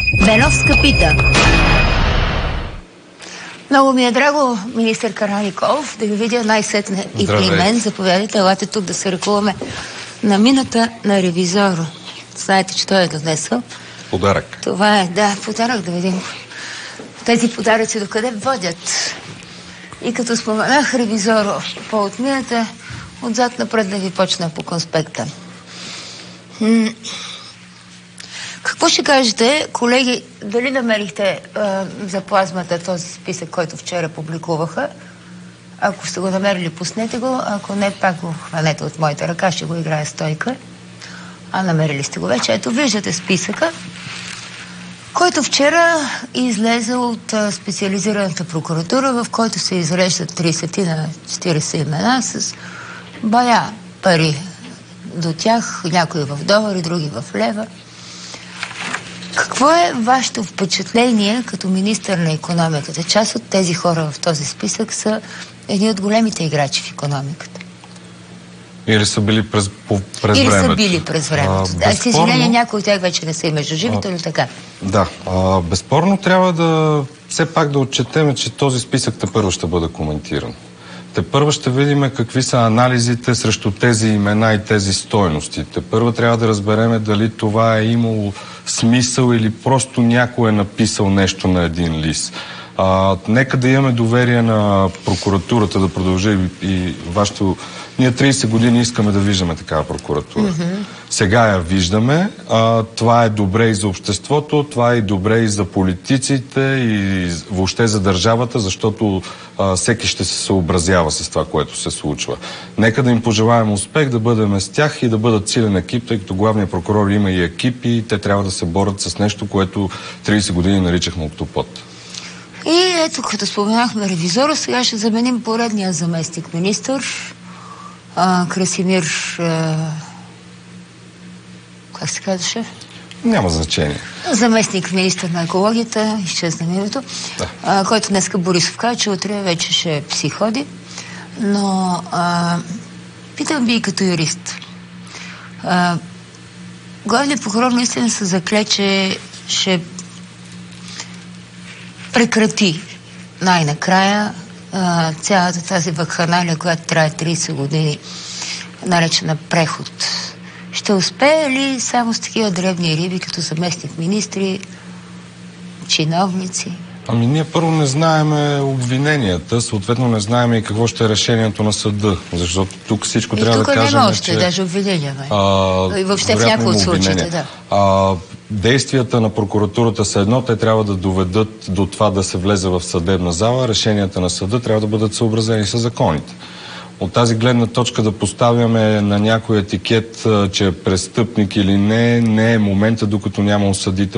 Беновска пита. Много ми е драго, министър Караниколов, да ви видя най-сетне и при мен. Заповядайте, елате тук да се ръкуваме на мината на ревизора. Знаете, че той е донесъл. Подарък. Това е, да, подарък, да видим. Тези подаръци докъде водят. И като споменах ревизора по отмината, отзад напред да ви почна по конспекта. Какво ще кажете, колеги, дали намерихте за плазмата този списък, който вчера публикуваха? Ако сте го намерили, пуснете го. Ако не, пак го хванете от моята ръка, ще го играе стойка. А намерили сте го вече. Ето, виждате списъка, който вчера излезе от специализираната прокуратура, в който се изреждат 30 на 40 имена с бая пари до тях, някои в долари, други в лева. Какво е вашето впечатление като министър на икономиката? Част от тези хора в този списък са едни от големите играчи в икономиката. Или са били през времето. Или са били през времето. С извинение, някои от тях вече не са и между живите, или така? Да. Безспорно трябва да все пак да отчетем, че този списък тепърва ще бъде коментиран. Тепърва ще видим какви са анализите срещу тези имена и тези стойности. Тепърва трябва да разбереме дали това е имало смисъл или просто някой е написал нещо на един лист. Нека да имаме доверие на прокуратурата да продължи и вашето... Ние 30 години искаме да виждаме такава прокуратура. Сега я виждаме. Това е добре и за обществото, това е и добре и за политиците и въобще за държавата, защото всеки ще се съобразява с това, което се случва. Нека да им пожелаем успех, да бъдем с тях и да бъдат силен екип, тъй като главният прокурор има и екип и те трябва да се борят с нещо, което 30 години наричахме октопод. И ето, като споменахме ревизора, сега ще заменим поредния заместник министър. Красимир... как се казваше? Няма значение. Заместник министър на екологията, изчезна името, да. Който днеска Борисов каза, че утре вече ще си ходи. Но питам ви като юрист. Главният прокурор наистина се закле, че ще прекрати най-накрая цялата тази вакханалия, която трае 30 години, наречена преход. Ще успее ли само с такива дребни риби, като заместник министри, чиновници? Ами ние първо не знаеме обвиненията, съответно не знаем и какво ще е решението на съда, защото тук всичко трябва да кажем, тук няма още даже обвинения, и въобще в някои от случаите, да. Действията на прокуратурата са едно, те трябва да доведат до това да се влезе в съдебна зала, решенията на съда трябва да бъдат съобразени с законите. От тази гледна точка да поставяме на някой етикет, че е престъпник или не е момента, докато няма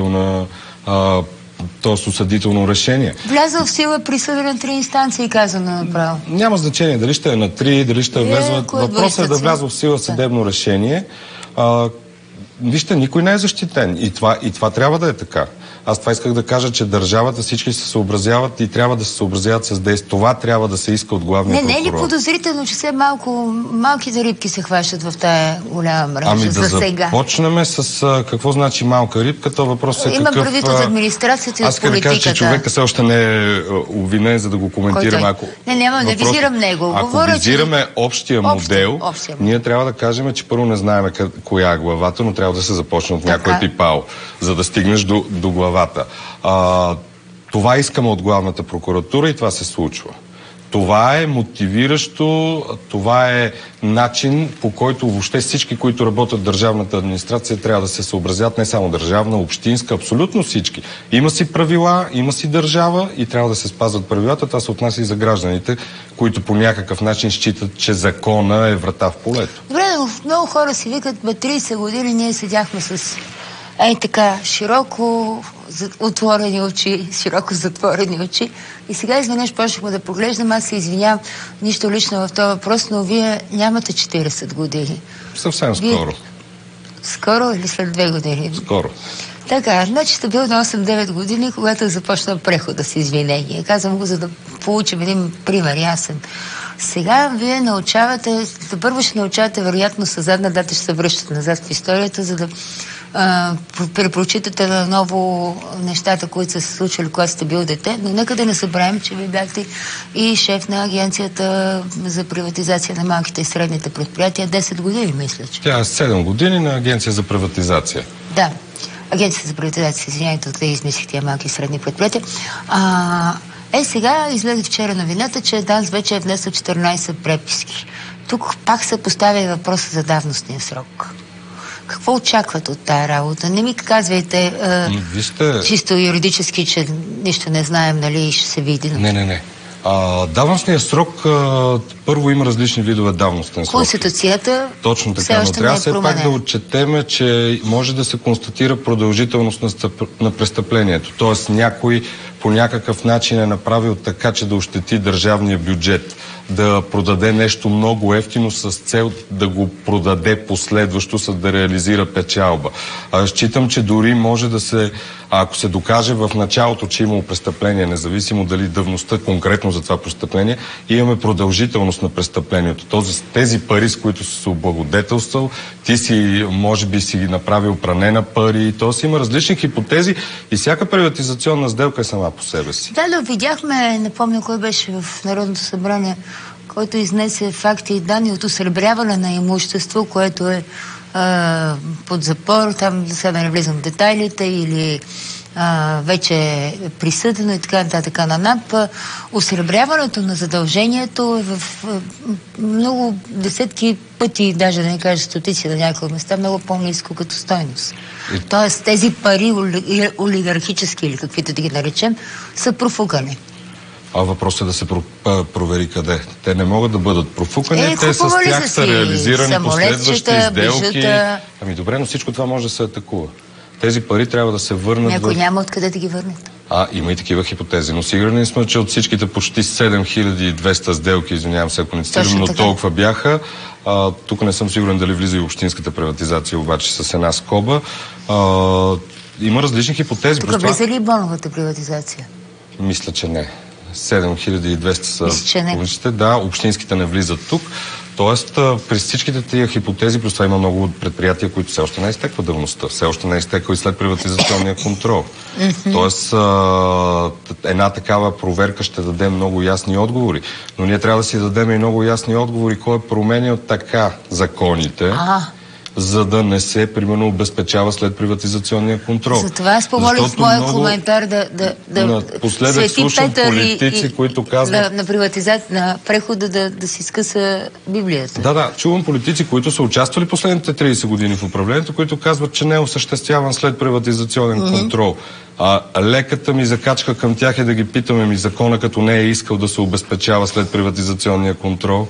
осъдително решение. Влязъл в сила присъда на 3 инстанции, казано направо. Няма значение дали ще е на 3, дали ще е влезла. Въпросът е да влязва в сила съдебно решение. Вижте, никой не е защитен. И това трябва да е така. Аз това исках да кажа, че държавата всички се съобразяват и трябва да се съобразяват с действия. Това трябва да се иска от главния прокурор. Не е ли подозрително, че все малките рибки се хващат в тая голяма мрежа за сега? Започнем с какво значи малка рибка. То въпрос е има предвид от администрацията и от политиката. Аз да кажа, че човека все още не е обвинен, за да го коментираме. Не визирам него. Ако визираме общия модел, ние трябва да кажем, че първо не знаем коя е главата, но трябва да се започне от някой пипал, за да стигнеш до главата. Това искаме от главната прокуратура и това се случва. Това е мотивиращо, това е начин, по който въобще всички, които работят в държавната администрация, трябва да се съобразят, не само държавна, общинска, абсолютно всички. Има си правила, има си държава и трябва да се спазват правилата. Това се отнася и за гражданите, които по някакъв начин считат, че закона е врата в полето. Добре, много хора си викат, 30 години ние седяхме с така широко отворени очи, широко затворени очи. И сега изведнъж почнахме да поглеждам. Аз се извинявам, нищо лично в този въпрос, но вие нямате 40 години. Съвсем скоро. Скоро или след 2 години? Скоро. Така, значи сте бил на 8-9 години, когато започна прехода с извинение. Казвам го, за да получим един пример ясен. Сега вие научавате, първо ще научавате, вероятно със задна дата ще се връщате назад в историята, за да препрочитате наново нещата, които са се случили, когато сте бил дете, но нека да не събравим, че ви бяхте и шеф на Агенцията за приватизация на малките и средните предприятия 10 години, мисля, че. Тя е 7 години на Агенция за приватизация. Да, Агенцията за приватизация, извиняйте, откъде измислих тия малки и средни предприятия. Сега излезе вчера новината, че ДАНС вече е внесъл 14 преписки. Тук пак се поставя въпроса за давностния срок. Какво очакват от тая работа? Не ми казвайте чисто юридически, че нищо не знаем, нали, и ще се види. Не. Давностният срок, първо има различни видове давностен срок. Конституцията точно така, но трябва все пак да отчетеме, че може да се констатира продължителност на престъплението. Тоест някой по някакъв начин е направил така, че да ощети държавния бюджет, да продаде нещо много ефтино с цел да го продаде последващо, за да реализира печалба. Считам, че дори може да се, ако се докаже в началото, че имало престъпление, независимо дали давността конкретно за това престъпление, имаме продължителност на престъплението. Тези пари, с които си се облагодетелствал, ти си, може би си направил пране на пари, т.е. има различни хипотези и всяка приватизационна сделка е сама по себе си. Да, видяхме, не помня кой беше в Народното събрание, който изнесе факти и данни от осребряване на имущество, което е под запор, там сега да не влизам в детайлите, или вече е присъдено и така на НАП. Осребряването на задължението е в много десетки пъти, даже да не кажа стотици на някои места, много по-ниско като стойност. Тоест тези пари олигархически или каквито да ги наречем, са профукани. Въпросът е да се провери къде. Те не могат да бъдат профукани, те с тях са реализирани последващи сделки. Добре, но всичко това може да се атакува. Тези пари трябва да се върнат. Някой няма откъде да ги върнат. Има и такива хипотези, но сигурни сме, че от всичките почти 7200 сделки, извинявам се, ако не цитирам, но толкова бяха. Тук не съм сигурен дали влиза и общинската приватизация, обаче с една скоба. Има различни хипотези. Тук влиза ли и боновата приватизация? Мисля, че не. 7200 са публичните. Да, общинските не влизат тук. Тоест, при всичките тия хипотези, плюс това има много предприятия, които все още не изтеква давността. Все още не изтеква и след приватизационния контрол. Тоест, една такава проверка ще даде много ясни отговори. Но ние трябва да си дадем и много ясни отговори, кой е променял така законите, за да не се, примерно, обезпечава след приватизационния контрол. Затова аз помолих в моя коментар да напоследък слушам политици, които казват... На прехода да си скъса Библията. Да, чувам политици, които са участвали последните 30 години в управлението, които казват, че не е осъществяван след приватизационен контрол. Леката ми закачка към тях е да ги питаме, закона като не е искал да се обезпечава след приватизационния контрол.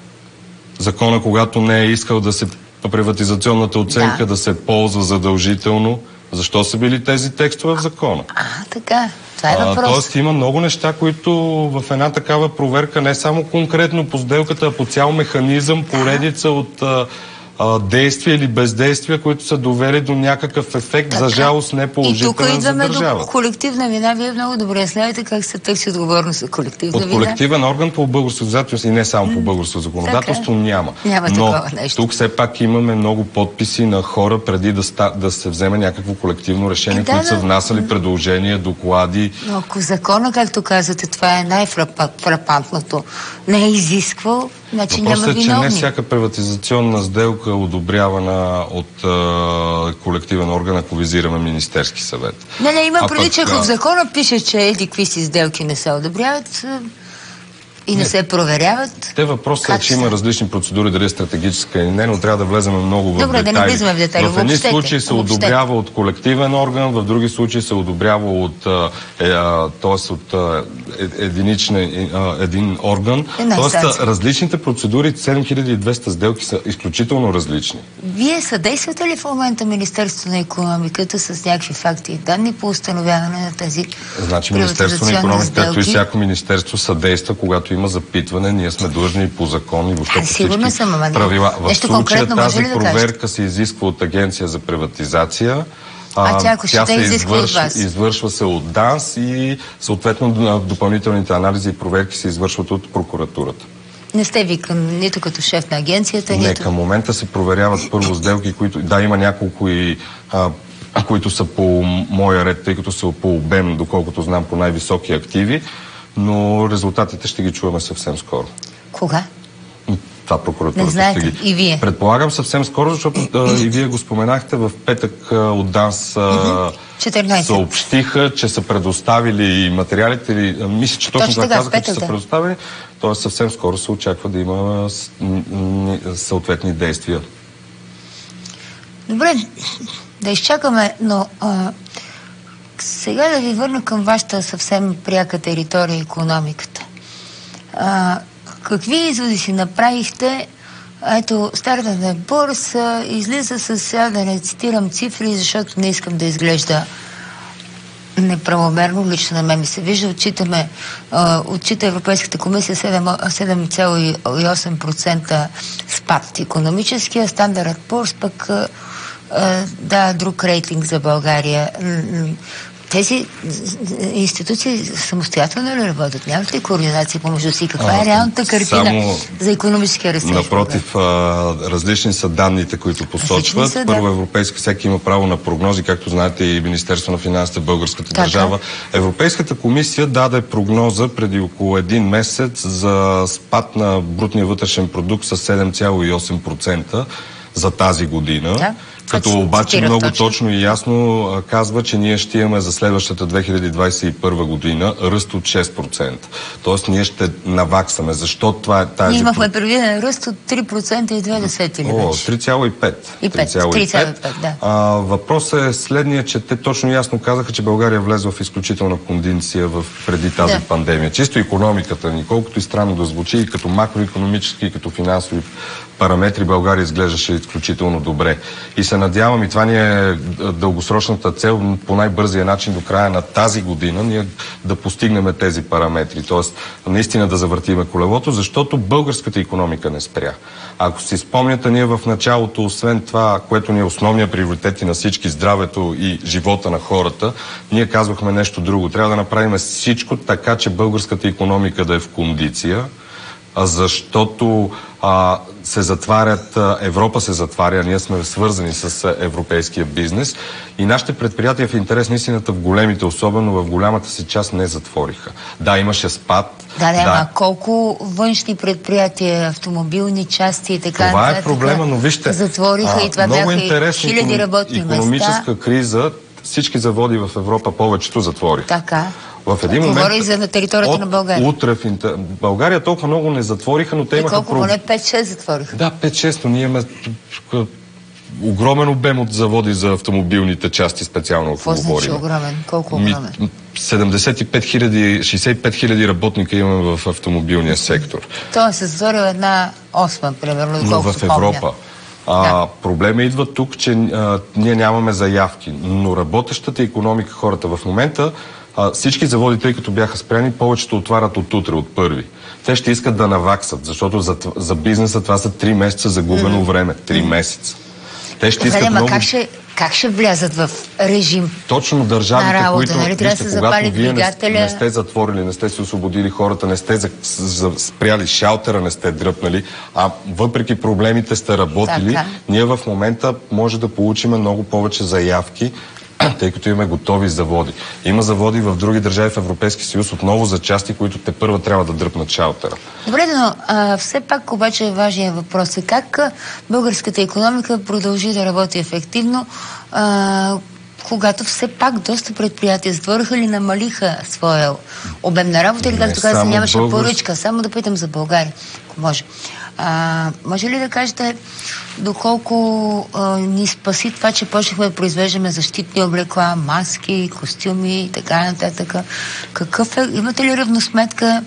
Закона, когато не е искал да се приватизационната оценка да се ползва задължително. Защо са били тези текстове в закона? Така. Това е въпрос. Тоест има много неща, които в една такава проверка, не само конкретно по сделката, а по цял механизъм, поредица от действия или бездействия, които са довели до някакъв ефект, за жалост не положителен за държавата. И тук идваме до колективна вина. Вие много добре знаете как се търси отговорност за колективна вина. От колективен орган по българско законодателство и не само по българско законодателство няма. Няма такова нещо. Тук все пак имаме много подписи на хора преди да се вземе някакво колективно решение, които са внасяли предложения, доклади. Но ако закона, както казвате, това е най-фрапантното, не е изисквал, значи няма виновни. Че не всяка приватизационна сделка е одобрявана от колективен орган, ако визираме Министерски съвет. Има преди, че в закона пише, че еди какви си сделки не се одобряват и не се проверяват. Въпросът е, че има различни процедури, дали е стратегическа или не, но трябва да влезем много в детайли. Добре, да не влизаме в детайли. В едни случаи се одобрява от колективен орган, в други случаи се одобрява от един орган. Тоест, различните процедури, 7200 сделки са изключително различни. Вие съдействате ли в момента Министерството на икономиката с някакви факти и данни по установяване на тези Министерството на икономиката, както и всяко министерство, съдейства, когато има запитване, ние сме длъжни по закон и въобще по всички правила. В случая тази проверка се изисква от Агенция за приватизация. Тя се извършва се от ДАНС и съответно допълнителните анализи и проверки се извършват от прокуратурата. Не сте ви нито като шеф на агенцията, Не, към момента се проверяват първо сделки, които... Да, има няколко и които са по моя ред, тъй като са по обем, доколкото знам, по най-високи активи, но резултатите ще ги чуваме съвсем скоро. Кога? Това прокуратурата не знаете, ще ги... и вие? Предполагам съвсем скоро, защото и вие го споменахте, в петък от ДАНС съобщиха, че са предоставили материалите, мисля, че точно това казаха, че са предоставили, т.е. съвсем скоро се очаква да има съответни действия. Добре, да изчакаме, но сега да ви върна към вашата съвсем пряка територия, икономиката. Какви изводи си направихте? Ето, Стандартна борса излиза с, сега да не цитирам цифри, защото не искам да изглежда неправомерно, лично на мен ми се вижда. Отчита Европейската комисия 7,8% спад икономическия. Стандарт Порс пък друг рейтинг за България. Тези институции самостоятелно ли работят? Нямат ли координация помежду си? Каква е реалната картина за икономическия растеж? Напротив, различни са данните, които посочват. Първо, Европейска всеки има право на прогнози, както знаете и Министерство на финансите, българската държава. Европейската комисия даде прогноза преди около един месец за спад на брутния вътрешен продукт с 7,8% за тази година. Като обаче много точно и ясно казва, че ние ще имаме за следващата 2021 година ръст от 6%. Тоест ние ще наваксаме. Защо това е тази... Ние имахме предвиден ръст от 3,2% или вече? 3,5%. 3,5%, да. Въпросът е следния, че те точно ясно казаха, че България влезе в изключителна кондиция преди тази пандемия. Чисто икономиката ни, колкото и странно да звучи, и като макроикономически, и като финансови параметри, България изглеждаше изключително добре. И се надявам, и това ни е дългосрочната цел, по най-бързия начин до края на тази година ние да постигнем тези параметри. Тоест, наистина да завъртиме колелото, защото българската икономика не спря. Ако си спомняте, ние в началото, освен това, което ни е основния приоритет на всички, здравето и живота на хората, ние казвахме нещо друго. Трябва да направим всичко така, че българската икономика да е в кондиция, защото се затварят, Европа се затваря, ние сме свързани с европейския бизнес и нашите предприятия в интерес на истината в големите, особено в голямата си част, не затвориха. Да, имаше спад. А колко външни предприятия, автомобилни части и така това е проблема, но вижте, затвориха и това бяха хиляди работни места. Икономическа криза, всички заводи в Европа повечето затвориха. Така. В един момент, говори за на територията на България. Утре България толкова много не затвориха, но те имаха... колко? Поне 5-6 затвориха. Да, 5-6, но ние имаме огромен обем от заводи за автомобилните части, специално ако говорим. Какво значи огромен? Колко огромен? 65 хиляди работника имаме в автомобилния сектор. Той се затворил 1/8, примерно, но в Европа. Проблема идва тук, че ние нямаме заявки, но работещата икономика, хората в момента, всички заводи, тъй като бяха спряни, повечето отварят от утре, от първи. Те ще искат да наваксат, защото за бизнеса това са 3 месеца загубено време. 3 месеца. Те ще искат много... Как ще влязат в режим? Точно държавите, работа, които... Нали, вижте, когато вие не сте затворили, не сте се освободили хората, не сте спряли шалтера, не сте дръпнали, а въпреки проблемите сте работили, ние в момента може да получим много повече заявки, тъй като имаме готови заводи. Има заводи в други държави в Европейския съюз отново за части, които те първа трябва да дръпнат шалтера. Добре, но все пак обаче важният въпрос е как българската икономика продължи да работи ефективно, когато все пак доста предприятия затвориха или намалиха своя обем на работа, или както каза, нямаше поръчка. Само да питам за България, ако може. Може ли да кажете доколко ни спаси това, че почнахме да произвеждаме защитни облекла, маски, костюми и така нататък? Имате ли равносметка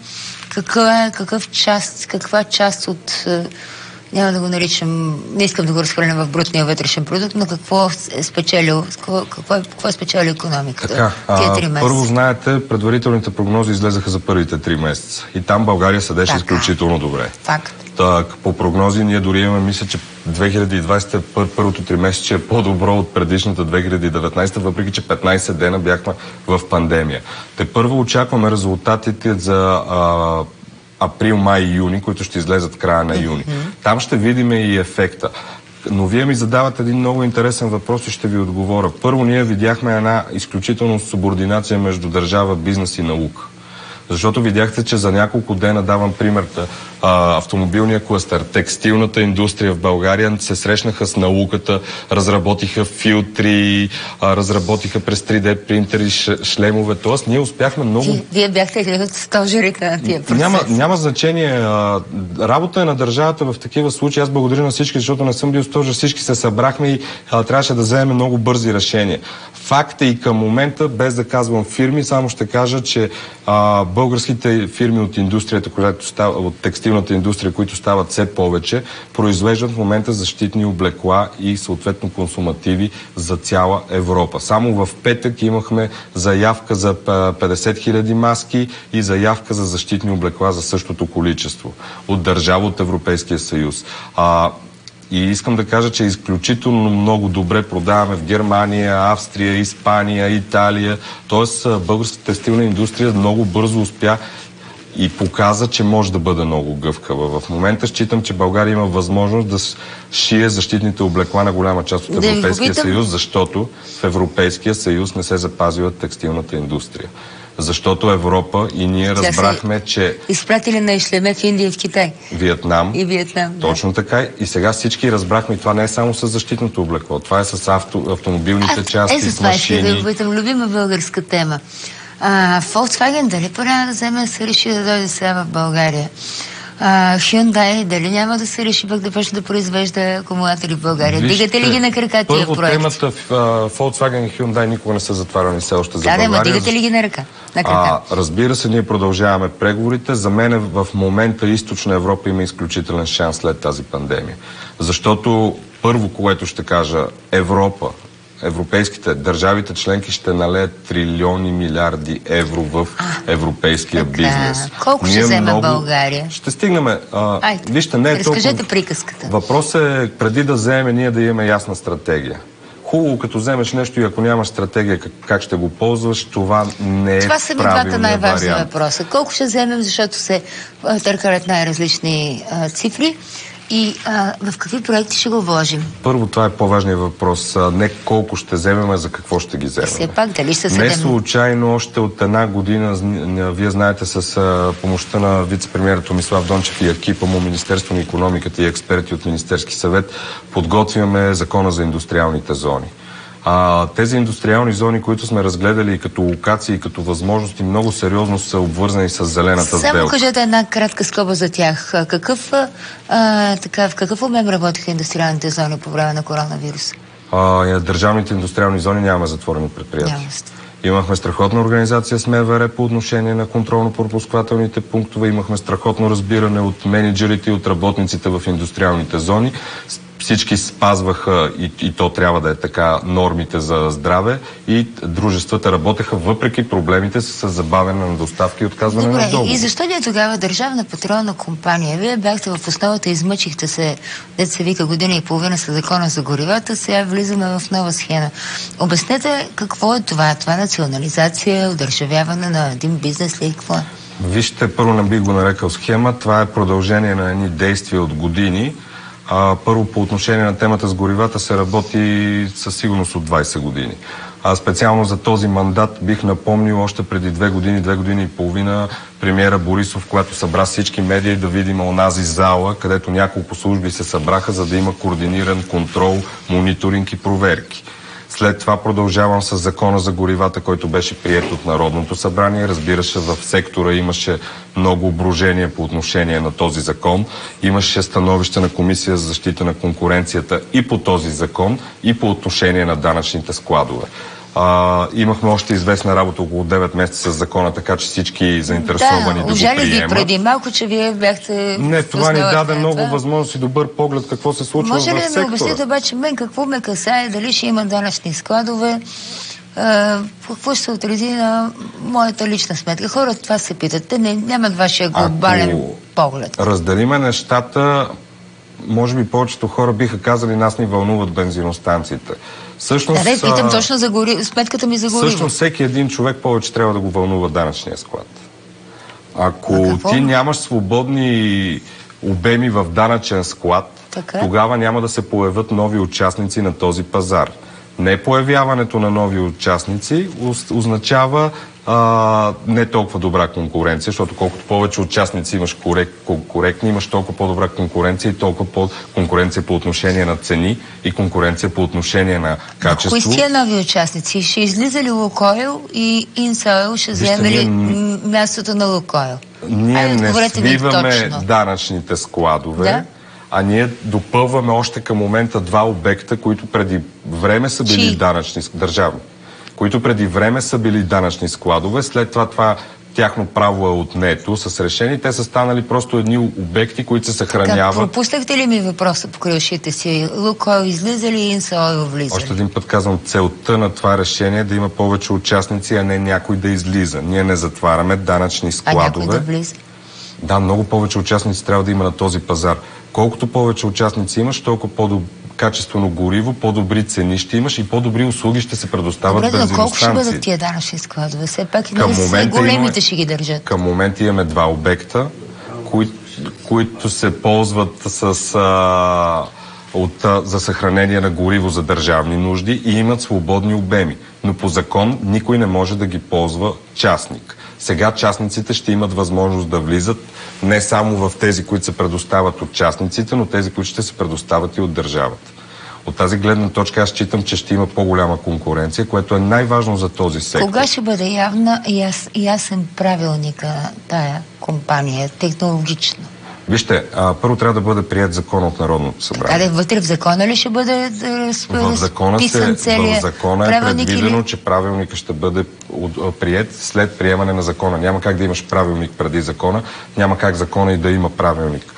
каква част от... няма да го наричам, не искам да го разхвърлям в брутния вътрешен продукт, но какво е спечелил икономиката? Тия 3 месеца? Първо, знаете, предварителните прогнози излезаха за първите 3 месеца. И там България седеше изключително добре. Факт. По прогнози ние дори имаме, мисля, че 2020 първото 3 месече е по-добро от предишната 2019, въпреки че 15 дена бяхме в пандемия. Те първо очакваме резултатите за април, май и юни, които ще излезат в края на юни. Там ще видим и ефекта. Но вие ми задавате един много интересен въпрос и ще ви отговоря. Първо, ние видяхме една изключително субординация между държава, бизнес и наука. Защото видяхте, че за няколко дена, давам пример, автомобилния клъстър, текстилната индустрия в България се срещнаха с науката, разработиха филтри, разработиха през 3D принтери, шлемове. Тоест, ние успяхме много... Вие бяхте стожерите на тия процеси. Няма значение. Работа е на държавата в такива случаи. Аз благодаря на всички, защото не съм бил стожер. Всички се събрахме и трябваше да вземем много бързи решения. Факт е и към момента, без да казвам фирми, само ще кажа, че българските фирми от индустрията, от текстилната индустрия, които стават все повече, произвеждат в момента защитни облекла и съответно консумативи за цяла Европа. Само в петък имахме заявка за 50 000 маски и заявка за защитни облекла за същото количество от държава от Европейския съюз. И искам да кажа, че изключително много добре продаваме в Германия, Австрия, Испания, Италия. Тоест, българската текстилна индустрия много бързо успя и показа, че може да бъде много гъвкава. В момента считам, че България има възможност да шие защитните облекла на голяма част от Европейския съюз, защото в Европейския съюз не се запазила текстилната индустрия. Защото Европа и ние разбрахме, че... Изпратили на шлеме в Индия и в Китай. Виетнам. И Виетнам, да. Точно така. И сега всички разбрахме, и това не е само с защитното облекло. Това е с автомобилните части, с машини. Да бъдем любима българска тема. Volkswagen дали пора да вземе да се реши да дойде сега в България? Hyundai дали няма да се реши пък да почне да произвежда акумулатори в България? Дигате ли ги на крака тия проекти? Първо, темата в Volkswagen и Hyundai никога не са затваряни все още за България. Да, дигате ли ги на крака? Разбира се, ние продължаваме преговорите. За мен в момента Източна Европа има изключителен шанс след тази пандемия. Защото първо, което ще кажа, Европа, европейските държавите членки ще налеят трилиони милиарди евро в европейския бизнес. Колко ще вземе България? Ще стигнем. Вижте, не е разкажете приказката. Въпросът е преди да вземем ние да имаме ясна стратегия. Хубаво, като вземеш нещо и ако нямаш стратегия как ще го ползваш, това не е това са ми двата най-важни въпроса. Колко ще вземем, защото се търкалят най-различни цифри. И в какви проекти ще го вложим? Първо, това е по-важният въпрос. Не колко ще вземем, а за какво ще ги вземем. Все пак, дали ще не случайно, още от една година, вие знаете, с помощта на вице-премиера Томислав Дончев и екипа му, Министерство на икономиката и експерти от Министерски съвет, подготвяме закона за индустриалните зони. Тези индустриални зони, които сме разгледали като локации и като възможности, много сериозно са обвързани с зелената сделка. Само кажете една кратка скоба за тях. В какъв обем работиха индустриалните зони по време на коронавируса? Държавните индустриални зони нямаме затворени предприятия. Имахме страхотна организация с МВР по отношение на контролно-пропускателните пунктове. Имахме страхотно разбиране от менеджерите и от работниците в индустриалните зони. Всички спазваха, и то трябва да е така, нормите за здраве и дружествата работеха въпреки проблемите с забавяне на доставки и отказване на договор. И защо ние тогава държавна петролна компания? Вие бяхте в основата, измъчихте се, дето се вика година и половина с закона за горивата, сега влизаме в нова схема. Обяснете какво е това? Това е национализация, удържавяване на един бизнес ли? Какво е? Вижте, първо не бих го нарекал схема, това е продължение на едни действия от години. Първо, по отношение на темата с горивата се работи със сигурност от 20 години. Специално за този мандат бих напомнил още преди 2 години и половина, премиера Борисов, когато събра всички медии да видим онази зала, където няколко служби се събраха, за да има координиран контрол, мониторинг и проверки. След това продължавам с закона за горивата, който беше приет от Народното събрание. Разбира се, в сектора имаше много обрушения по отношение на този закон. Имаше становище на Комисия за защита на конкуренцията и по този закон, и по отношение на данъчните складове. Имахме още известна работа около 9 месеца с закона, така че всички заинтересовани да го приемат. Ви преди малко, че вие бяхте... Не, това ни даде много възможност и добър поглед какво се случва в сектора. Може ли да ми обясните обаче мен какво ме касае, дали ще има данъчни складове, какво ще се отрази на моята лична сметка? Хората това се питат. Те нямат вашия глобален поглед. Разделиме нещата, може би повечето хора биха казали, нас ни вълнуват бензиностанциите. Всъщност, питам точно за сметката ми за гориво. Всъщност всеки един човек повече трябва да го вълнува данъчния склад. Ако ти нямаш свободни обеми в данъчен склад, тогава няма да се появят нови участници на този пазар. Не появяването на нови участници означава не толкова добра конкуренция, защото колкото повече участници имаш коректни, имаш толкова по-добра конкуренция и толкова конкуренция по отношение на цени и конкуренция по отношение на качество. Кои са тия нови участници? Ще излиза ли Лукойл и Инсойл ще вземе ли мястото на Лукойл? Ние не свиваме данъчните складове, а ние допълваме още към момента два обекта, които преди време са били държавни, които преди време са били данъчни складове, след това тяхно право е отнето с решение. Те са станали просто едни обекти, които се съхраняват. Пропуснахте ли ми въпроса по крилшите си? Лукойл излиза ли, Инсойл влиза? Още един път казвам, целта на това решение е да има повече участници, а не някой да излиза. Ние не затваряме данъчни складове. А някой да влиза? Да, много повече участници трябва да има на този пазар. Колкото повече участници имаш, толкова качествено гориво, по-добри цени ще имаш и по-добри услуги ще се предоставят бензиностанции. Колко ще бъдат тия данъчни складове? Все пак и големите ще ги държат. Към момента имаме два обекта, които се ползват за съхранение на гориво за държавни нужди и имат свободни обеми. Но по закон никой не може да ги ползва частник. Сега частниците ще имат възможност да влизат не само в тези, които се предоставят от частниците, но тези, които ще се предоставят и от държавата. От тази гледна точка аз считам, че ще има по-голяма конкуренция, което е най-важно за този сектор. Кога ще бъде явна и ясен правилника тая компания, технологично? Вижте, първо трябва да бъде прият закон от Народното събрание. Вътре в закона ли ще бъде разписан целият закона е предвидено, че правилника ще бъде прият след приемане на закона. Няма как да имаш правилник преди закона, няма как закона и да има правилник.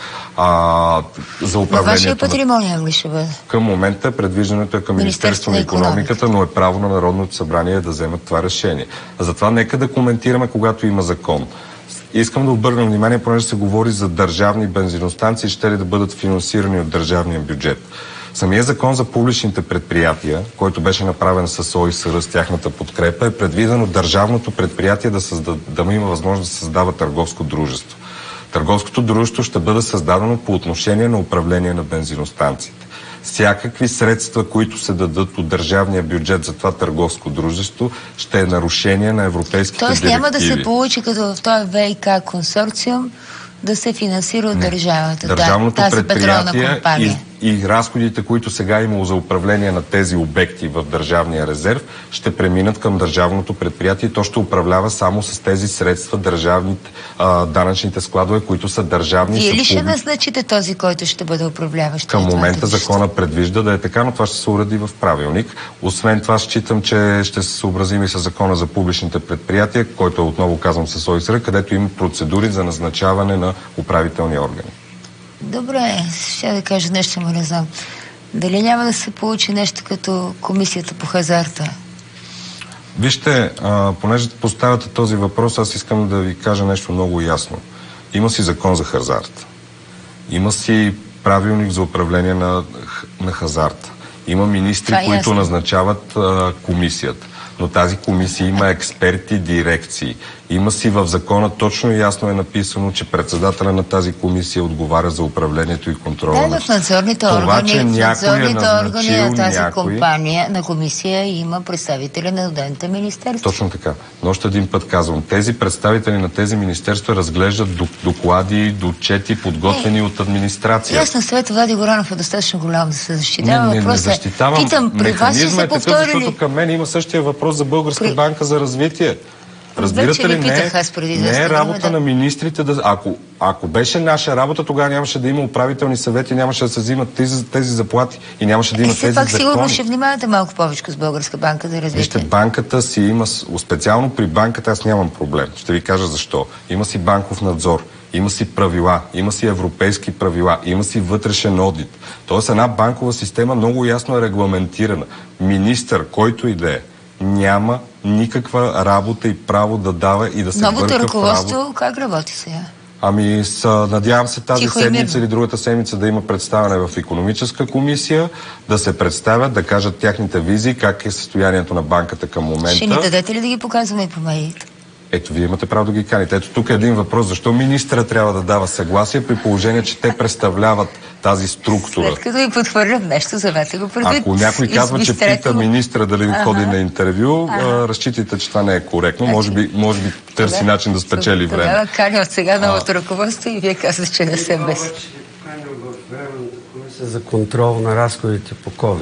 За управлението. Вашия патримониум ли ще бъде? Към момента предвиждането е към Министерството на икономиката, но е право на Народното събрание да вземат това решение. Затова нека да коментираме, когато има закон. Искам да обърна внимание, понеже се говори за държавни бензиностанции, ще ли да бъдат финансирани от държавния бюджет. Самия закон за публичните предприятия, който беше направен с ОИСР с тяхната подкрепа, е предвидено държавното предприятие да има възможност да създава търговско дружество. Търговското дружество ще бъде създадено по отношение на управление на бензиностанциите. Всякакви средства, които се дадат от държавния бюджет за това търговско дружество, ще е нарушение на европейските директиви. Тоест няма да се получи като в този ВиК консорциум да се финансира от държавата. Държавното предприятие компания. И разходите, които сега имало за управление на тези обекти в държавния резерв, ще преминат към държавното предприятие и то ще управлява само с тези средства държавните данъчните складове, които са държавни. Вие ли ще назначите този, който ще бъде управляващ? Към момента закона предвижда да е така, но това ще се уреди в правилник. Освен това, считам, че ще се съобразим и с закона за публичните предприятия, който отново казвам с ОИСР, където има процедури за назначаване на управителни органи. Добре, ще да кажа нещо, но не знам. Дали няма да се получи нещо като комисията по хазарта? Вижте, понеже поставяте този въпрос, аз искам да ви кажа нещо много ясно. Има си закон за хазарта. Има си правилник за управление на хазарта. Има министри, които назначават комисията. Но тази комисия има експерти, дирекции. Има си в закона точно и ясно е написано, че председателя на тази комисия отговаря за управлението и контрола. Да, в надзорните органи на тази компания, на комисия има представители на отделните министерства. Точно така. Но още един път казвам, тези представители на тези министерства разглеждат доклади, отчети, подготвени от администрация. Ясно, Света Влади Горанов е достатъчно голям да се защитава. Не защитавам. Питам, при вас ще се повтори ли? Защото към мен има същия въпрос за Българска банка за развитие. Разбирате ли, не е работа на министрите да... Ако беше наша работа, тогава нямаше да има управителни съвети, нямаше да се взимат тези заплати и нямаше да има тези закони. Сигурно ще внимавате малко повече с Българска банка за развитие. Вижте, банката си има... Специално при банката аз нямам проблем. Ще ви кажа защо. Има си банков надзор, има си правила, има си европейски правила, има си вътрешен одит. Тоест една банкова система много ясно е регламентирана. Министър, който и да е, няма никаква работа и право да дава и да се бърка в новото ръководство как работи сега? Надявам се тази седмица или другата седмица да има представяне в икономическа комисия, да се представят, да кажат тяхните визии, как е състоянието на банката към момента. Ще ни дадете ли да ги показваме и по медиите? Ето, вие имате право да ги каните. Ето, тук е един въпрос. Защо министъра трябва да дава съгласие при положение, че те представляват тази структура. След като ви подхвърлям нещо, вземете го предвид. Ако някой казва, че пита министра дали ходи на интервю, разчитайте, че това не е коректно. Може би търси начин да спечели време. Тогава каня от сега новото ръководство и вие казвате, че не се без. За контрол на разходите по COVID.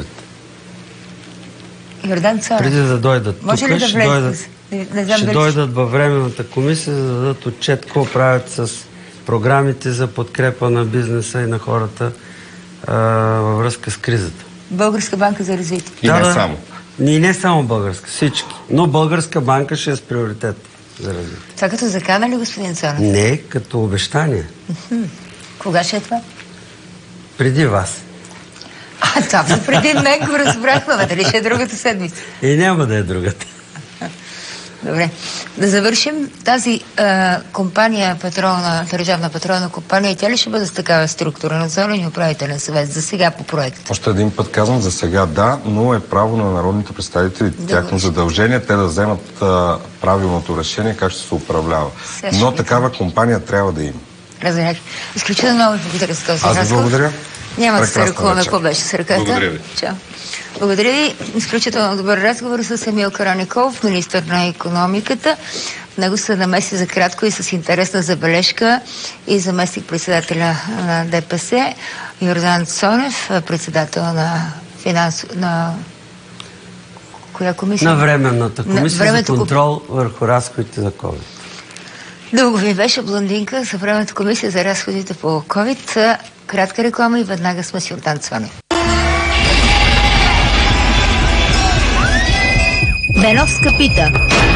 Йордан Цонев. Преди да дойдат тук, може ли да ще дойдат във временната комисия, за да дадат отчет какво правят с програмите за подкрепа на бизнеса и на хората във връзка с кризата. Българска банка за развитие. И не само. И не само българска, всички. Но Българска банка ще е с приоритет за развитие. Това като закана ли, господин Цонев? Не, като обещание. Кога ще е това? Преди вас. Това преди мен го разбрахме, дали ще е другата седмица? И няма да е другата. Добре. Да завършим тази компания, държавна петролна компания, и тя ли ще бъде с такава структура, надзорен и управителен съвет за сега по проекта? Още един път казвам, за сега да, но е право на народните представители тяхно задължение те да вземат правилното решение как ще се управлява. Но такава компания трябва да има. Разбирах. Изключително много благодаря за този разговор. Аз ви благодаря. Няма да се ръкуваме какво беше с ръката. Благодаря ви. Чао. Благодаря ви. Изключително добър разговор с Емил Караниколов, министър на икономиката. В него се намеси за кратко и с интересна забележка и заместник-председателя на ДПС Йордан Цонев, председател на коя комисия? На Временната комисия за контрол върху разходите за COVID. Дълго ви беше блондинка за Временната комисия за разходите по COVID. Кратка реклама и веднага сме с Йордан Цонев. Беновска пита.